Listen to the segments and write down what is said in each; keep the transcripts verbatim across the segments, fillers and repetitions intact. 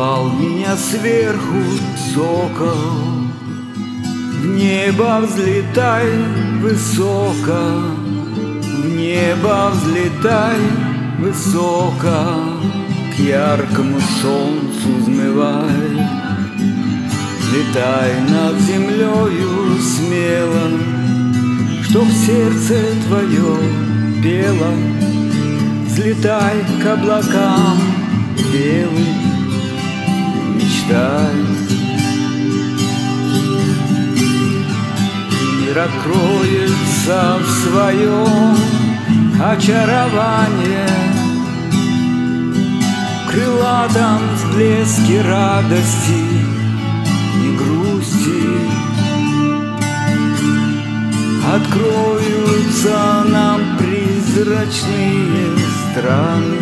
Звал меня сверху сокол, в небо взлетай высоко, в небо взлетай высоко, к яркому солнцу взмывай. Летай над землею смело, чтоб сердце твое пело. Взлетай к облакам белым, мечтай. Мир откроется в своем очаровании, в крылатом всплеске радости и грусти. Откроются нам призрачные страны,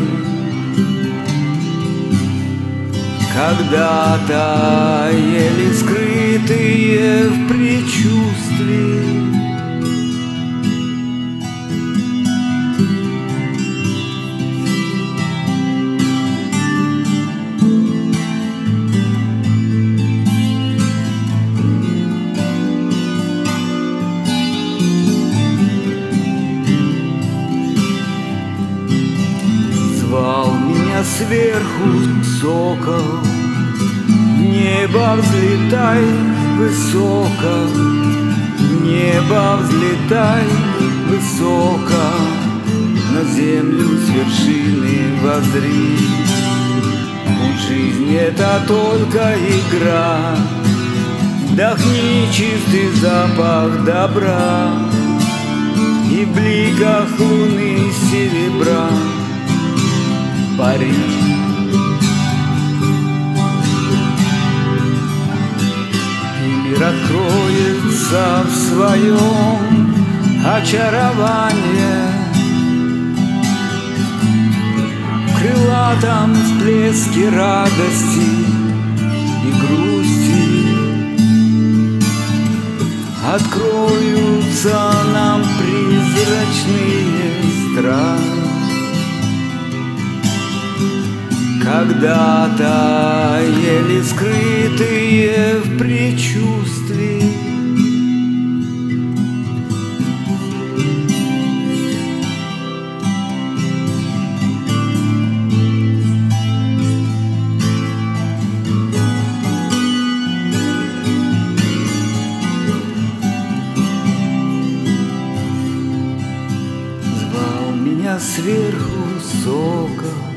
когда-то еле скрытые в предчувствии. Звал меня сверху сокол, в небо взлетай высоко, в небо взлетай высоко, на землю с вершины воззри. Путь жизни — это только игра, вдохни чистый запах добра, и в бликах луны серебра пари. И мир откроется в своем очаровании, в крылатом всплеске радости и грусти. Откроются нам призрачные страны, когда-то еле скрытые в предчувствии. Звал меня сверху сокол,